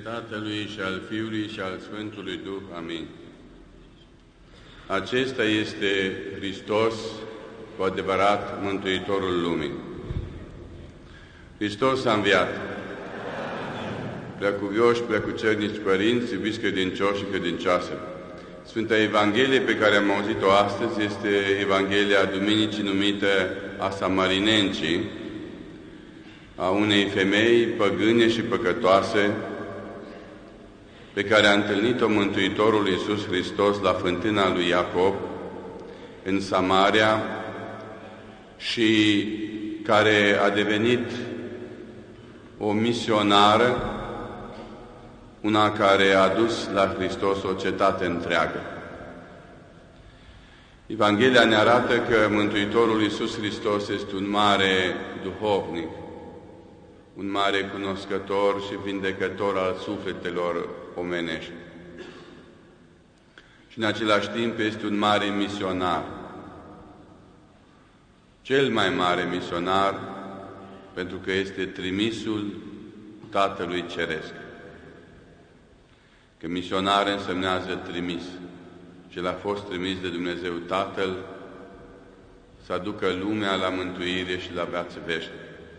Tatălui și al Fiului și al Sfântului Duh. Amin. Acesta este Hristos, cu adevărat Mântuitorul lumii. Hristos a înviat. Preacuvioși, preacucernici părinți, iubiți credincioși și credincioase. Sfânta Evanghelie pe care am auzit-o astăzi este Evanghelia Duminicii numită a Samarinencii, a unei femei păgâne și păcătoase pe care a întâlnit-o Mântuitorul Iisus Hristos la fântâna lui Iacob în Samaria și care a devenit o misionară, una care a dus la Hristos o cetate întreagă. Evanghelia ne arată că Mântuitorul Iisus Hristos este un mare duhovnic, un mare cunoscător și vindecător al sufletelor omenești. Și în același timp este un mare misionar, cel mai mare misionar, pentru că este trimisul Tatălui Ceresc. Că misionar însemnează trimis. Și el a fost trimis de Dumnezeu Tatăl să aducă lumea la mântuire și la viață veșnică.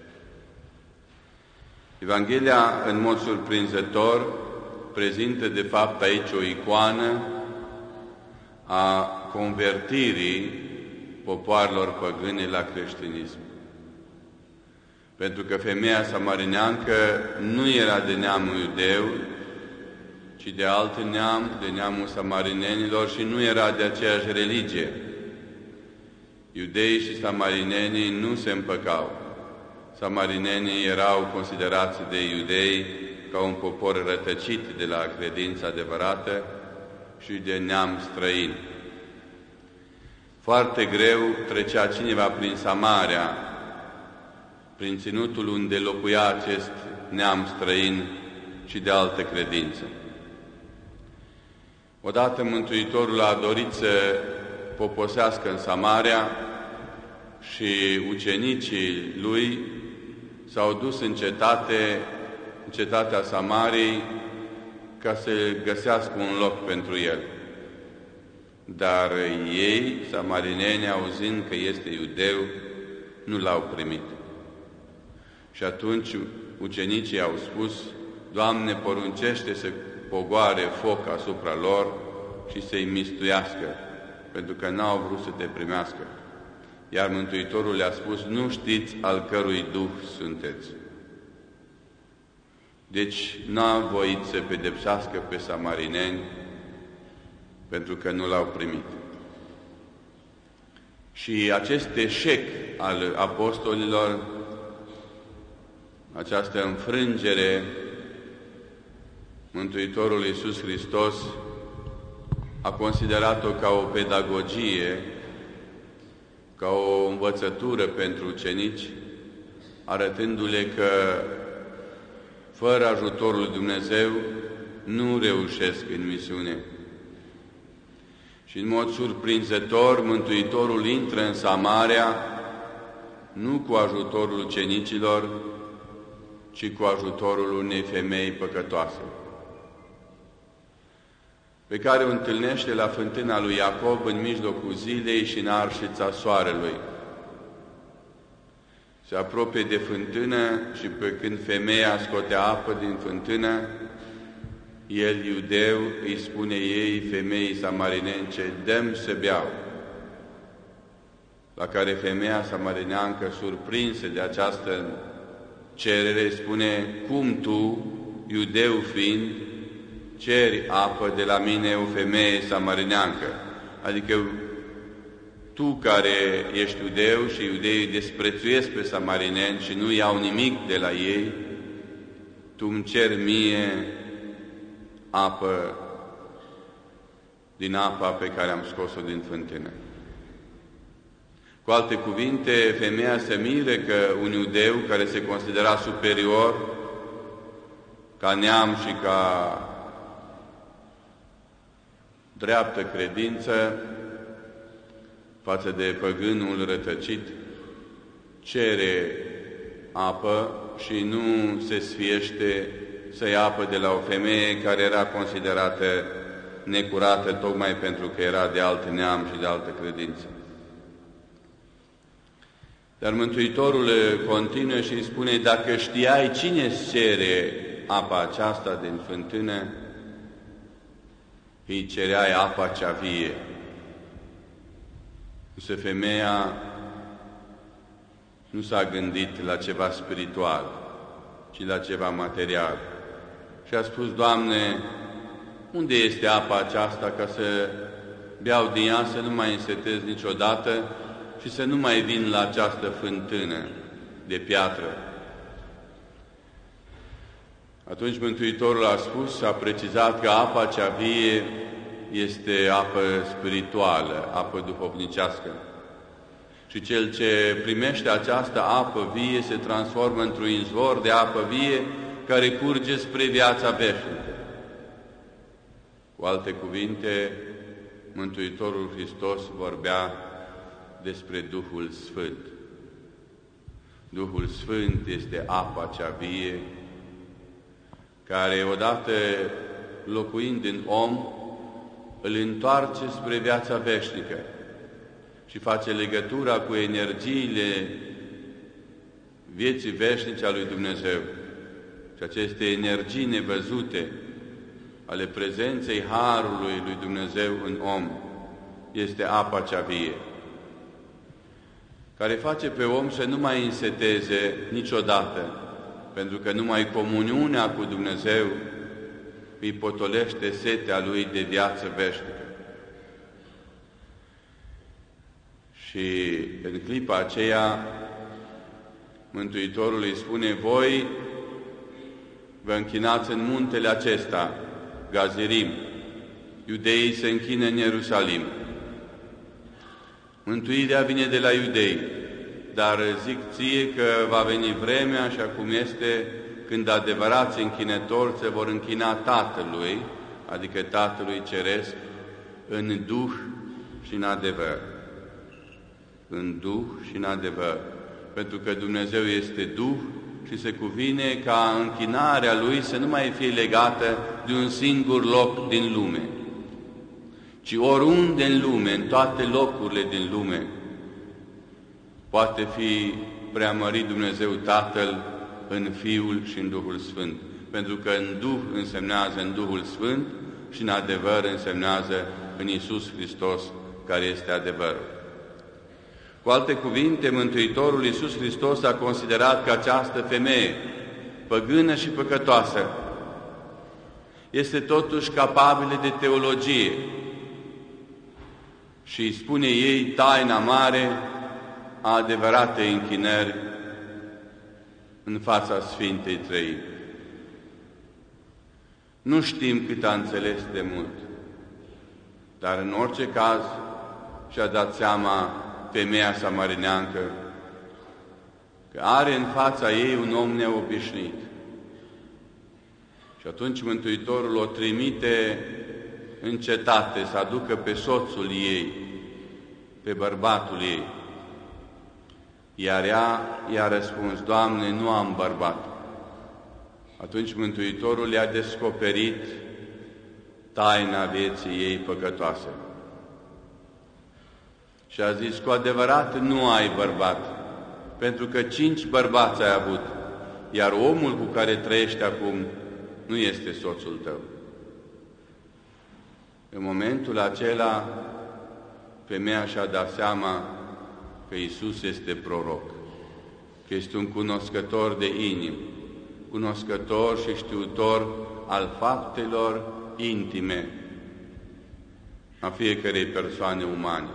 Evanghelia, în mod surprinzător, prezintă de fapt aici o icoană a convertirii popoarelor păgâne la creștinism. Pentru că femeia samarineancă nu era de neamul iudeu, ci de alt neam, de neamul samarinenilor, și nu era de aceeași religie. Iudeii și samarinenii nu se împăcau. Samarinenii erau considerați de iudei ca un popor rătăcit de la credința adevărată și de neam străin. Foarte greu trecea cineva prin Samaria, prin ținutul unde locuia acest neam străin și de altă credință. Odată Mântuitorul a dorit să poposească în Samaria și ucenicii lui s-au dus în cetatea Samariei, ca să găsească un loc pentru el. Dar ei, samarineni, auzind că este iudeu, nu l-au primit. Și atunci ucenicii au spus: Doamne, poruncește să pogoare foc asupra lor și să-i mistuiască, pentru că n-au vrut să te primească. Iar Mântuitorul le-a spus: nu știți al cărui duh sunteți. Deci n-a voit să pedepsească pe samarineni pentru că nu l-au primit. Și acest eșec al apostolilor, această înfrângere, Mântuitorul Iisus Hristos a considerat-o ca o pedagogie, ca o învățătură pentru ucenici, arătându-le că fără ajutorul lui Dumnezeu nu reușesc în misiune. Și în mod surprinzător, Mântuitorul intră în Samaria nu cu ajutorul ucenicilor, ci cu ajutorul unei femei păcătoase, pe care o întâlnește la fântâna lui Iacob în mijlocul zilei și în arșița soarelui. Se apropie de fântână și pe când femeia scotea apă din fântână, el, iudeu, îi spune ei, femeii samarinence: dă-mi să beau. La care femeia samarineancă, surprinsă de această cerere, spune: cum tu, iudeu fiind, ceri apă de la mine, o femeie samarineancă? Adică tu care ești iudeu și iudeii desprețuiesc pe samarineni și nu iau nimic de la ei, tu îmi ceri mie apă din apa pe care am scos-o din fântână. Cu alte cuvinte, femeia se mire că un iudeu care se considera superior ca neam și ca dreaptă credință față de păgânul rătăcit, cere apă și nu se sfiește să ia apă de la o femeie care era considerată necurată tocmai pentru că era de alt neam și de altă credință. Dar Mântuitorul continuă și îi spune, dacă știai cine îți cere apa aceasta din fântână, îi cereai apa cea vie. Însă femeia nu s-a gândit la ceva spiritual, ci la ceva material. Și a spus, Doamne, unde este apa aceasta ca să beau din ea, să nu mai însetez niciodată și să nu mai vin la această fântână de piatră? Atunci Mântuitorul a spus, a precizat că apa cea vie este apă spirituală, apă duhovnicească. Și cel ce primește această apă vie se transformă într-un izvor de apă vie care curge spre viața veșnică. Cu alte cuvinte, Mântuitorul Hristos vorbea despre Duhul Sfânt. Duhul Sfânt este apa cea vie, care odată locuind în om, îl întoarce spre viața veșnică și face legătura cu energiile vieții veșnice a lui Dumnezeu. Și aceste energii nevăzute ale prezenței Harului lui Dumnezeu în om este apa cea vie, care face pe om să nu mai înseteze niciodată, pentru că numai comuniunea cu Dumnezeu îi potolește setea lui de viață veșnică. Și în clipa aceea, Mântuitorul îi spune, voi vă închinați în muntele acesta, Gazirim, iudeii se închină în Ierusalim. Mântuirea vine de la iudei, dar zic ție că va veni vremea, și acum este, când adevărați închinători se vor închina Tatălui, adică Tatălui Ceresc, în Duh și în adevăr. În Duh și în adevăr. Pentru că Dumnezeu este Duh și se cuvine ca închinarea Lui să nu mai fie legată de un singur loc din lume, ci oriunde în lume, în toate locurile din lume, poate fi preamărit Dumnezeu Tatăl în Fiul și în Duhul Sfânt. Pentru că în Duh însemnează în Duhul Sfânt și în adevăr însemnează în Iisus Hristos, care este adevărul. Cu alte cuvinte, Mântuitorul Iisus Hristos a considerat că această femeie, păgână și păcătoasă, este totuși capabilă de teologie și îi spune ei taina mare a adevăratei închinări în fața Sfintei Trăimi. Nu știm cât a înțeles de mult, dar în orice caz și-a dat seama femeia samarineancă că are în fața ei un om neobișnuit. Și atunci Mântuitorul o trimite în cetate să aducă pe soțul ei, pe bărbatul ei. Iar ea i-a răspuns, Doamne, nu am bărbat. Atunci Mântuitorul i-a descoperit taina vieții ei păcătoase. Și a zis, cu adevărat nu ai bărbat, pentru că 5 bărbați ai avut, iar omul cu care trăiești acum nu este soțul tău. În momentul acela, femeia și-a dat seama că Iisus este proroc, că este un cunoscător de inimă, cunoscător și știutor al faptelor intime a fiecărei persoane umane.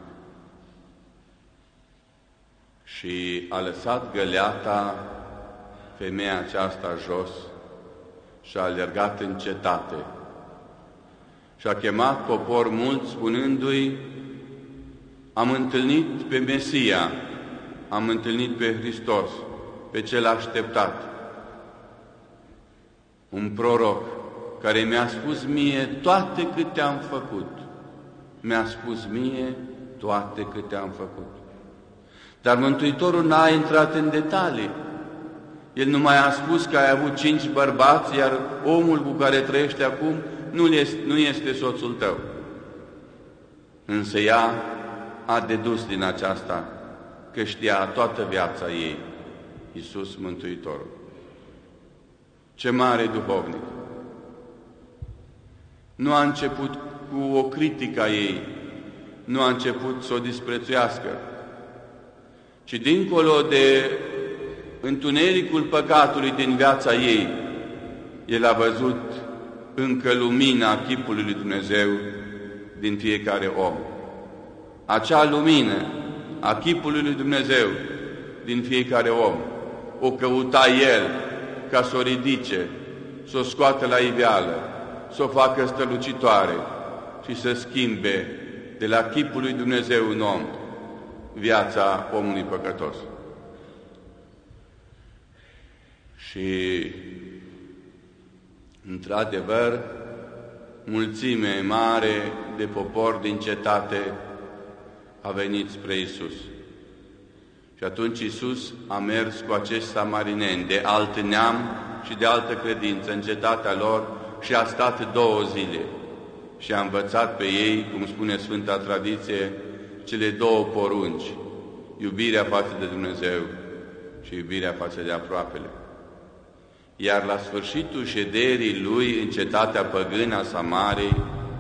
Și a lăsat găleata femeia aceasta jos și a alergat în cetate. Și a chemat popor mult spunându-i, am întâlnit pe Mesia, am întâlnit pe Hristos, pe cel așteptat. Un proroc care mi-a spus mie toate câte am făcut. Mi-a spus mie toate câte am făcut. Dar Mântuitorul n-a intrat în detalii. El nu mai a spus că ai avut 5 bărbați, iar omul cu care trăiește acum nu este soțul tău. Însă ea a dedus din aceasta că știa toată viața ei, Iisus Mântuitorul. Ce mare duhovnic! Nu a început cu o critică a ei, nu a început să o disprețuiască, ci dincolo de întunericul păcatului din viața ei, el a văzut încă lumina chipului lui Dumnezeu din fiecare om. Acea lumină a chipului lui Dumnezeu din fiecare om o căuta el ca să o ridice, să o scoată la iveală, să o facă strălucitoare și să schimbe de la chipul lui Dumnezeu în om viața omului păcătos. Și, într-adevăr, mulțime mare de popor din cetate a venit spre Iisus. Și atunci Iisus a mers cu acești samarineni de alt neam și de altă credință în cetatea lor și a stat 2 zile și a învățat pe ei, cum spune Sfânta Tradiție, cele 2 porunci, iubirea față de Dumnezeu și iubirea față de aproapele. Iar la sfârșitul șederii lui în cetatea păgână a Samariei,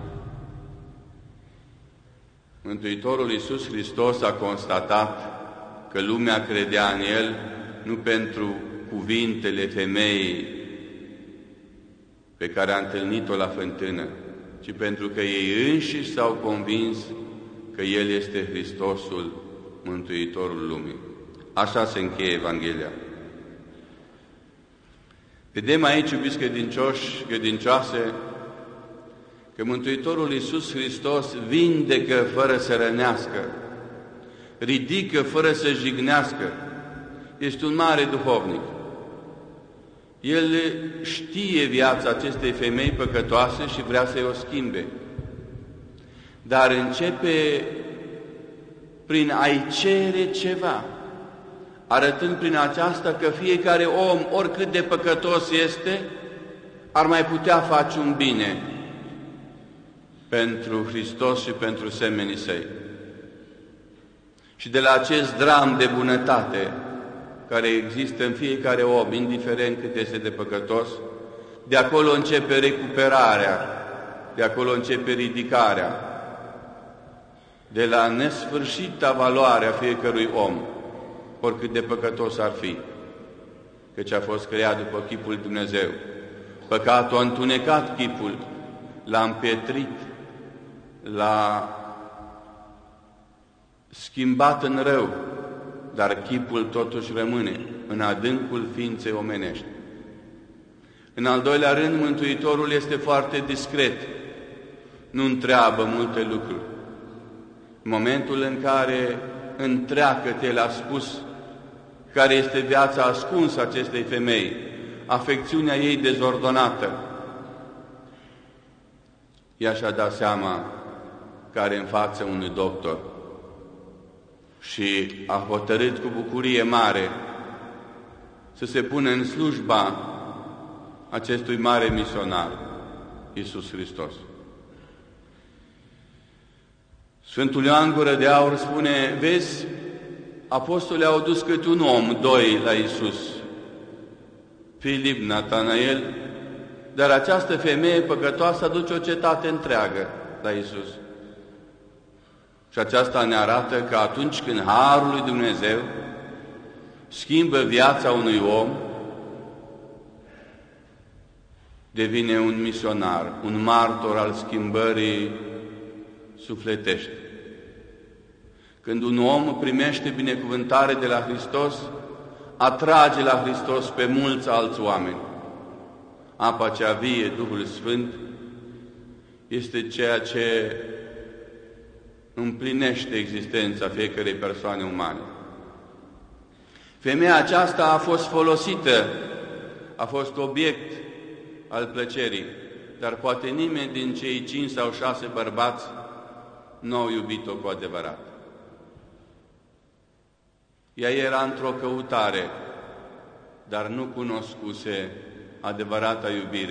Mântuitorul Iisus Hristos a constatat că lumea credea în El nu pentru cuvintele femeii pe care a întâlnit-o la fântână, ci pentru că ei înșiși s-au convins că El este Hristosul, Mântuitorul lumii. Așa se încheie Evanghelia. Vedem aici, iubiți credincioși, credincioase, că Mântuitorul Iisus Hristos vindecă fără să rănească, ridică fără să jignească. Este un mare duhovnic. El știe viața acestei femei păcătoase și vrea să-i o schimbe. Dar începe prin a-i cere ceva, arătând prin aceasta că fiecare om, oricât de păcătos este, ar mai putea face un bine pentru Hristos și pentru semenii săi. Și de la acest dram de bunătate care există în fiecare om, indiferent cât este de păcătos, de acolo începe recuperarea, de acolo începe ridicarea, de la nesfârșita valoare a fiecărui om, oricât de păcătos ar fi, căci a fost creat după chipul lui Dumnezeu. Păcatul a întunecat chipul, l-a împietrit, l-a schimbat în rău, dar chipul totuși rămâne în adâncul ființei omenești. În al doilea rând, Mântuitorul este foarte discret, nu întreabă multe lucruri. În momentul în care întreagă-te, El a spus care este viața ascunsă acestei femei, afecțiunea ei dezordonată, ea și-a dat seama că are în față un doctor și a hotărât cu bucurie mare să se pună în slujba acestui mare misionar, Iisus Hristos. Sfântul Ioan Gură de Aur spune, vezi, apostolii au dus câte un om, 2 la Iisus, Filip, Natanael, dar această femeie păcătoasă aduce o cetate întreagă la Iisus. Și aceasta ne arată că atunci când Harul lui Dumnezeu schimbă viața unui om, devine un misionar, un martor al schimbării sufletești. Când un om primește binecuvântare de la Hristos, atrage la Hristos pe mulți alți oameni. Apa cea vie, Duhul Sfânt, este ceea ce împlinește existența fiecărei persoane umane. Femeia aceasta a fost folosită, a fost obiect al plăcerii, dar poate nimeni din cei 5 sau 6 bărbați nu au iubit-o cu adevărat. Ea era într-o căutare dar nu cunoscuse adevărata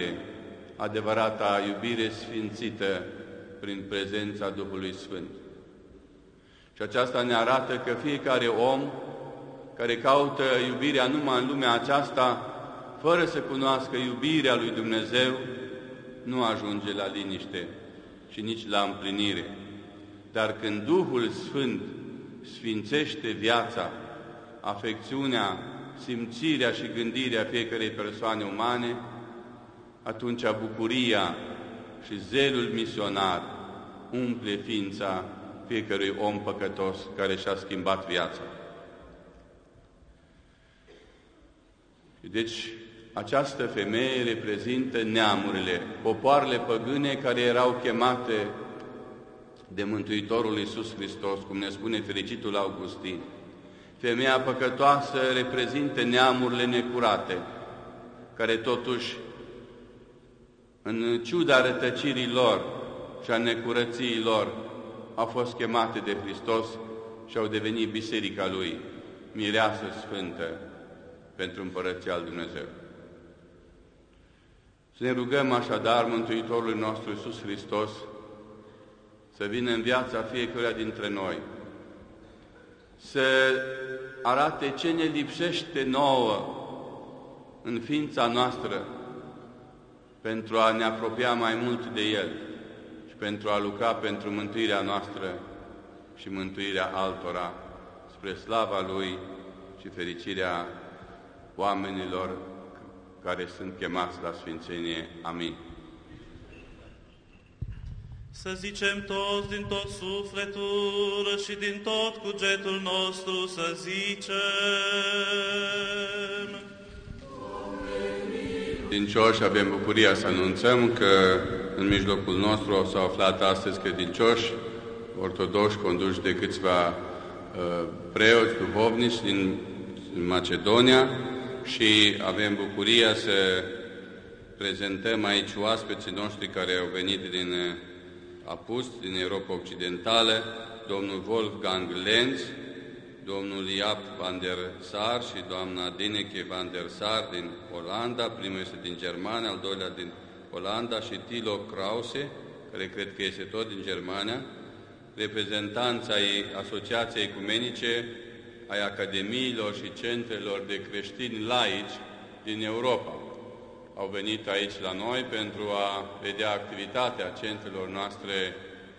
iubire sfințită prin prezența Duhului Sfânt. Și aceasta ne arată că fiecare om care caută iubirea numai în lumea aceasta, fără să cunoască iubirea lui Dumnezeu, nu ajunge la liniște și nici la împlinire. Dar când Duhul Sfânt sfințește viața, afecțiunea, simțirea și gândirea fiecărei persoane umane, atunci bucuria și zelul misionar umple ființa fiecărui om păcătos care și-a schimbat viața. Deci, această femeie reprezintă neamurile, popoarele păgâne care erau chemate de Mântuitorul Iisus Hristos, cum ne spune fericitul Augustin. Femeia păcătoasă reprezintă neamurile necurate, care totuși, în ciuda rătăcirii lor și a necurăției lor, au fost chemate de Hristos și au devenit biserica Lui, mireasă sfântă pentru Împărăția lui Dumnezeu. Să ne rugăm așadar Mântuitorului nostru Iisus Hristos să vină în viața fiecăruia dintre noi, să arate ce ne lipsește nouă în ființa noastră pentru a ne apropia mai mult de El și pentru a lucra pentru mântuirea noastră și mântuirea altora, spre slava Lui și fericirea oamenilor care sunt chemați la sfințenie. Amin. Să zicem toți din tot sufletul și din tot cugetul nostru, să zicem. Credincioși, avem bucuria să anunțăm că în mijlocul nostru s-au aflat astăzi credincioși ortodoși conduși de câțiva preoți duhovnici din Macedonia și avem bucuria să prezentăm aici oaspeții noștri care au venit din Apust, din Europa Occidentală, domnul Wolfgang Lenz, domnul Jaap van der Sar și doamna Dineke van der Sar din Olanda, primul este din Germania, al doilea din Olanda, și Thilo Krause, care cred că este tot din Germania, reprezentanța ai Asociației Ecumenice, ai academiilor și centrelor de creștini laici din Europa. Au venit aici la noi pentru a vedea activitatea centrelor noastre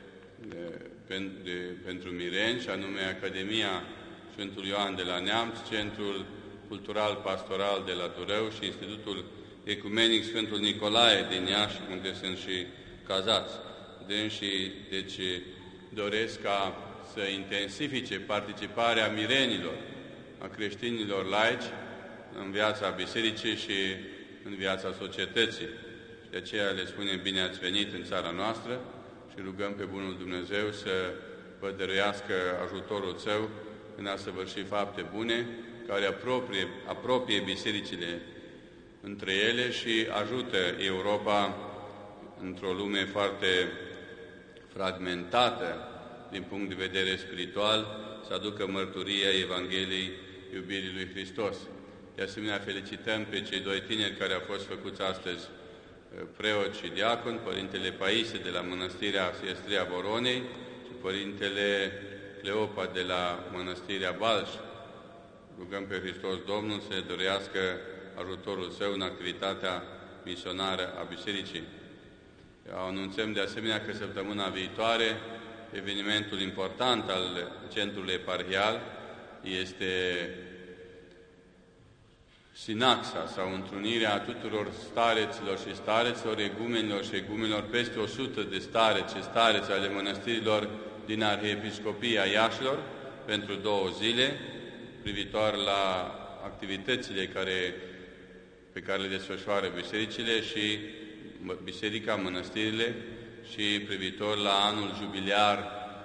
pentru mireni, și anume Academia Sfântul Ioan de la Neamț, Centrul Cultural Pastoral de la Durău și Institutul Ecumenic Sfântul Nicolae din Iași, unde sunt și cazați. Dânsii, deci, doresc ca să intensifice participarea mirenilor, a creștinilor laici, în viața bisericii și în viața societății. Și de aceea le spunem bine ați venit în țara noastră și rugăm pe Bunul Dumnezeu să vă dăruiască ajutorul Său în a săvârși fapte bune, care apropie bisericile între ele și ajută Europa într-o lume foarte fragmentată din punct de vedere spiritual, să aducă mărturia Evangheliei iubirii lui Hristos. De asemenea, felicităm pe cei doi tineri care au fost făcuți astăzi preot și diacon, Părintele Paisie de la Mănăstirea Siestria Voronei și Părintele Cleopa de la Mănăstirea Balș. Rugăm pe Hristos Domnul să dorească ajutorul Său în activitatea misionară a Bisericii. Anunțăm de asemenea că săptămâna viitoare evenimentul important al Centrului Eparhial este Sinaxa, sau întrunirea tuturor stareților și stareților, egumenilor și egumenilor, peste 100 de stareți și stareți ale mănăstirilor din Arhiepiscopia Iașilor, pentru 2 zile, privitor la activitățile pe care le desfășoară bisericile și biserica, mănăstirile, și privitor la anul jubiliar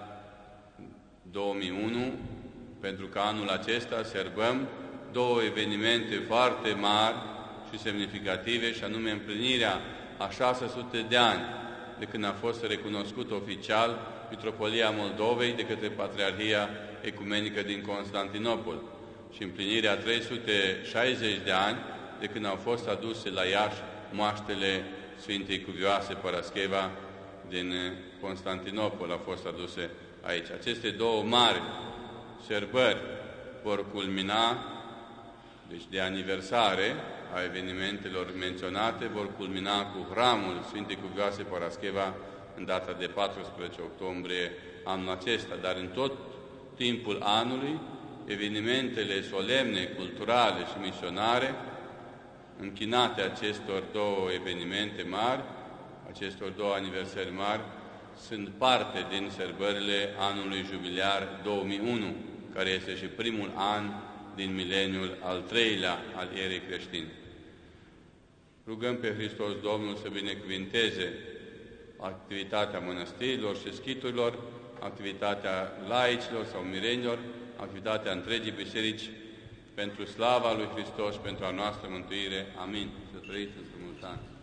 2001, pentru că anul acesta sărbăm 2 evenimente foarte mari și semnificative, și anume împlinirea a 600 de ani de când a fost recunoscut oficial Mitropolia Moldovei de către Patriarhia Ecumenică din Constantinopol și împlinirea 360 de ani de când au fost aduse la Iași moaștele Sfintei Cuvioase Parascheva din Constantinopol, au fost aduse aici. Aceste două mari sărbări vor culmina, deci de aniversare a evenimentelor menționate, vor culmina cu hramul Sfintei Cuvioase Parascheva în data de 14 octombrie anul acesta, dar în tot timpul anului, evenimentele solemne, culturale și misionare, închinate acestor două evenimente mari, acestor două aniversări mari, sunt parte din sărbările anului jubiliar 2001, care este și primul an din mileniul al treilea al erei creștine. Rugăm pe Hristos Domnul să binecuvinteze activitatea mănăstirilor și schiturilor, activitatea laicilor sau mirenilor, activitatea întregii biserici, pentru slava lui Hristos și pentru a noastră mântuire. Amin. Să trăiți în mulți ani.